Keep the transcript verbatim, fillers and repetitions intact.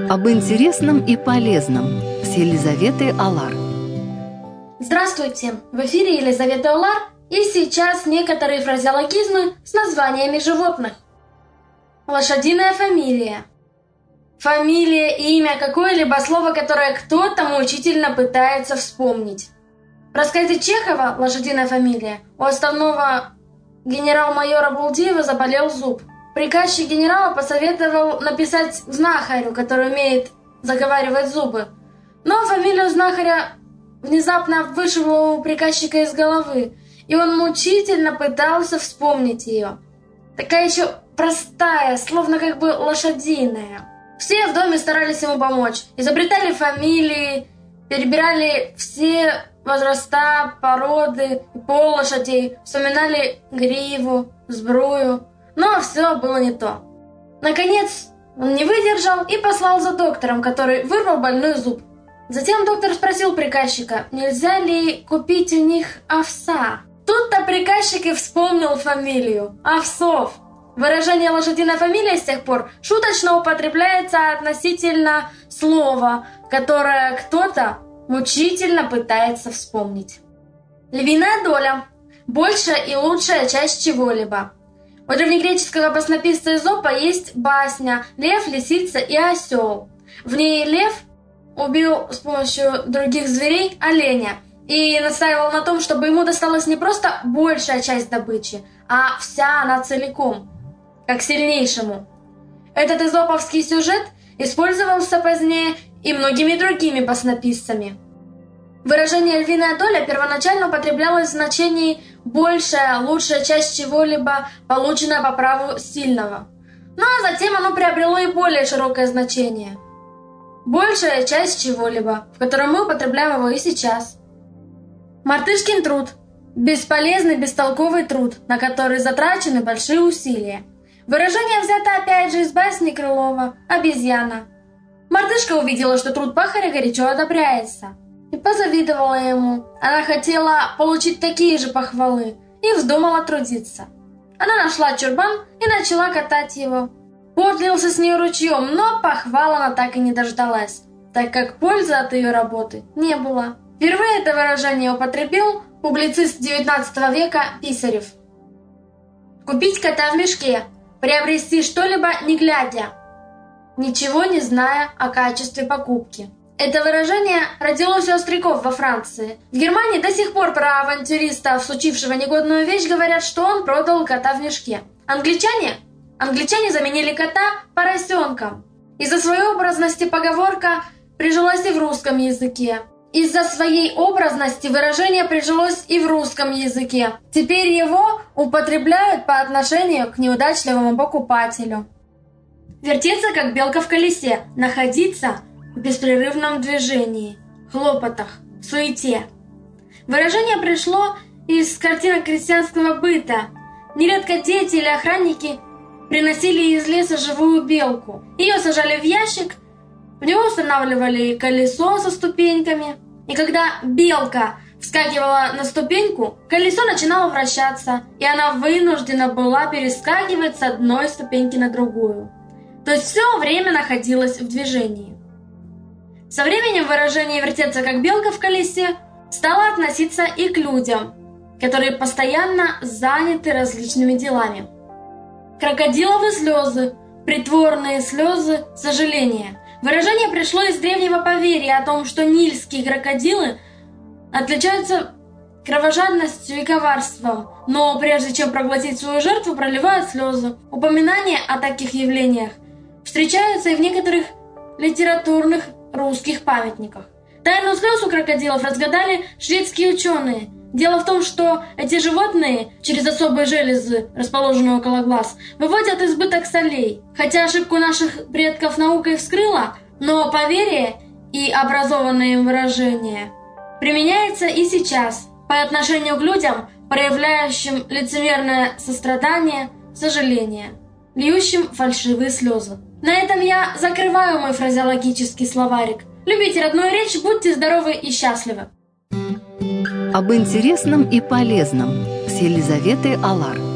Об интересном и полезном с Елизаветой Алар. Здравствуйте! В эфире Елизавета Алар, и сейчас некоторые фразеологизмы с названиями животных. Лошадиная фамилия. Фамилия, имя, какое-либо слово, которое кто-то мучительно пытается вспомнить. В рассказе Чехова «Лошадиная фамилия» у отставного генерал-майора Булдиева заболел зуб. Приказчик генерала посоветовал написать знахарю, который умеет заговаривать зубы. Но фамилию знахаря внезапно вышибло у приказчика из головы, и он мучительно пытался вспомнить ее. Такая еще простая, словно как бы лошадиная. Все в доме старались ему помочь, изобретали фамилии, перебирали все возраста, породы и пол лошадей, вспоминали гриву, сбрую. Но все было не то. Наконец, он не выдержал и послал за доктором, который вырвал больной зуб. Затем доктор спросил приказчика, нельзя ли купить у них овса. Тут-то приказчик и вспомнил фамилию – Овсов. Выражение «лошадиная фамилия» с тех пор шуточно употребляется относительно слова, которое кто-то мучительно пытается вспомнить. Львиная доля – большая и лучшая часть чего-либо. У древнегреческого баснописца Эзопа есть басня «Лев, лисица и осел». В ней лев убил с помощью других зверей оленя и настаивал на том, чтобы ему досталась не просто большая часть добычи, а вся она целиком, как сильнейшему. Этот эзоповский сюжет использовался позднее и многими другими баснописцами. Выражение «львиная доля» первоначально употреблялось в значении «большая, лучшая часть чего-либо, полученная по праву сильного». Ну а затем оно приобрело и более широкое значение – «большая часть чего-либо», в котором мы употребляем его и сейчас. Мартышкин труд – бесполезный, бестолковый труд, на который затрачены большие усилия. Выражение взято опять же из басни Крылова «Обезьяна». Мартышка увидела, что труд пахаря горячо одобряется, и позавидовала ему. Она хотела получить такие же похвалы и вздумала трудиться. Она нашла чурбан и начала катать его. Пот лился с нее ручьем, но похвал она так и не дождалась, так как пользы от ее работы не было. Впервые это выражение употребил публицист девятнадцатого века Писарев. Купить кота в мешке, приобрести что-либо не глядя, ничего не зная о качестве покупки. Это выражение родилось у остряков во Франции. В Германии до сих пор про авантюриста, всучившего негодную вещь, говорят, что он продал кота в мешке. Англичане? Англичане заменили кота поросенком. Из-за своей образности поговорка прижилась и в русском языке. Из-за своей образности выражение прижилось и в русском языке. Теперь его употребляют по отношению к неудачливому покупателю. Вертеться, как белка в колесе, находиться в беспрерывном движении, хлопотах, суете. Выражение пришло из картинок крестьянского быта. Нередко дети или охранники приносили из леса живую белку. Ее сажали в ящик, в него устанавливали колесо со ступеньками. И когда белка вскакивала на ступеньку, колесо начинало вращаться, и она вынуждена была перескакивать с одной ступеньки на другую. То есть все время находилась в движении. Со временем выражение «вертеться как белка в колесе» стало относиться и к людям, которые постоянно заняты различными делами. Крокодиловы слезы, притворные слезы сожаления. Выражение пришло из древнего поверья о том, что нильские крокодилы отличаются кровожадностью и коварством, но прежде чем проглотить свою жертву, проливают слезы. Упоминания о таких явлениях встречаются и в некоторых литературных русских памятниках. Тайну слез у крокодилов разгадали шведские ученые. Дело в том, что эти животные через особые железы, расположенные около глаз, выводят избыток солей. Хотя ошибку наших предков наука и вскрыла, но поверье и образованное им выражение применяется и сейчас по отношению к людям, проявляющим лицемерное сострадание, сожаление, льющим фальшивые слезы. На этом я закрываю мой фразеологический словарик. Любите родную речь, будьте здоровы и счастливы. Об интересном и полезном с Елизаветой Алар.